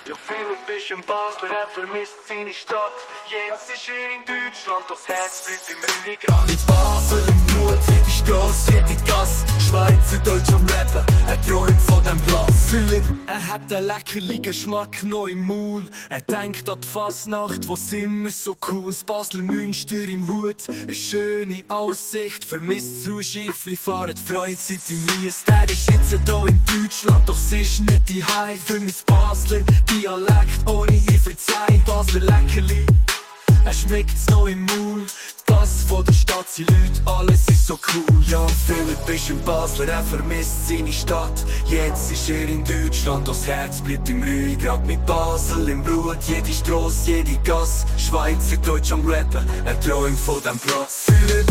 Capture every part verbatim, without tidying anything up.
Ja, Philipp ist ein Basler, er vermisst seine Stadt. Jens ist hier in Deutschland, das Herz bleibt im Rüdigrad. Mit Basel im Blut, jede Strasse, jede Gasse. Schweizerdeutsch am Rappen, er träumt von dem Platz. Philipp, er hat einen leckerlichen Geschmack noch im Mund. Er denkt an die Fasnacht, wo's immer so cool. Das Basler Münster im Hut, eine schöne Aussicht. Vermisst das Schiffli, fahren die Freizeit im Mies. Der ist jetzt hier in Deutschland, doch es ist nicht die Heim. Für mein Basler Dialekt, ohne ich verzeih. Basler Leckerli, er schmeckt's noch im Mund. Das von der Stadt, sie Leute, alles ist so cool. Ja, Philipp ist ein Basler, er vermisst seine Stadt. Jetzt ist er in Deutschland, das Herz bleibt im Rüdigrad. Mit Basel im Blut, jede Strasse, jede Gasse. Schweizerdeutsch am Rappen, er träumt von dem Platz. Philipp,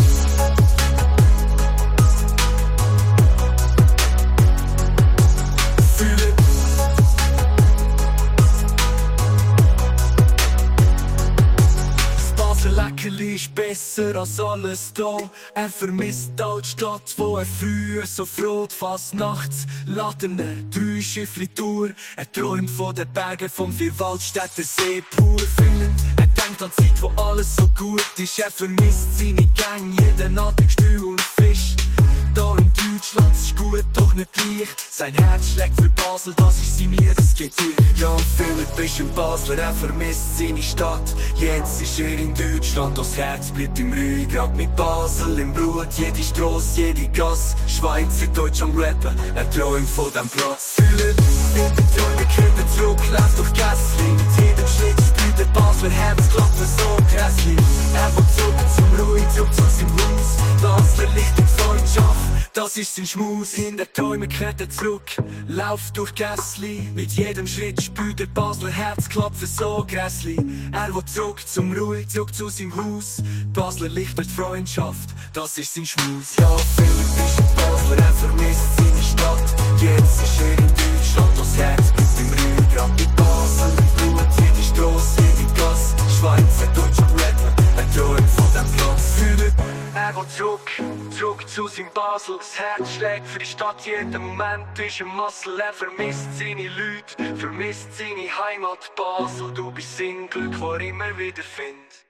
Leckerli ist besser als alles da. Er vermisst die Altstadt, wo er früher so frot. Fasnachts, Laternen, drei Schiffli Tour. Er träumt von den Bergen vom Vierwaldstätter See pur. Philipp, er denkt an die Zeit, wo alles so gut ist. Er vermisst seine Gang, jeden Abend Stuhl und Fisch. Da in Deutschland ist gut, doch nicht gleich. Sein Herz schlägt für Basel, das ist sie mir, das geht durch. Ja, Philipp ist ein Basler, er vermisst seine Stadt. Jetzt ist er in Deutschland, das Herz bleibt im Rüdigrad. Mit Basel im Blut, jede Strasse, jede Gasse. Schweizerdeutsch am Rappen, er träumt von dem Platz. Philipp, in die Träume kehrt zurück, läuft durch Gässli. Mit jedem Schritt spürt der Basler Herz, klappt mir so grässlich. Er will zurück zum Ruhe, zurück zu seinem Haus. Basler Licht und Freundschaft, das ist sein Schmaus. In der Träume kehrt er zurück, lauft durch Gässli. Mit jedem Schritt spürt der Basler Herz klopfen so grässli. Er will zurück zum Ruhe, zurück zu seinem Haus. Basler Licht und Freundschaft, das ist sein Schmaus. Ja, Philipp ist ein Basler, er vermisst seine Stadt. Jetzt ist er in Deutschland, das Herz bleibt im Rüdigrad. Mit Basel im Blut, jede Strasse, jede Gasse. Schweizerdeutsch am Rappen, er träumt von dem Platz. Philipp, er will zurück, zurück zu seinem Basel. Das Herz schlägt für die Stadt, jeden Moment ist ein Muscle. Er vermisst seine Leute, vermisst seine Heimat Basel. Du bist sein Glück, wo er immer wieder findet.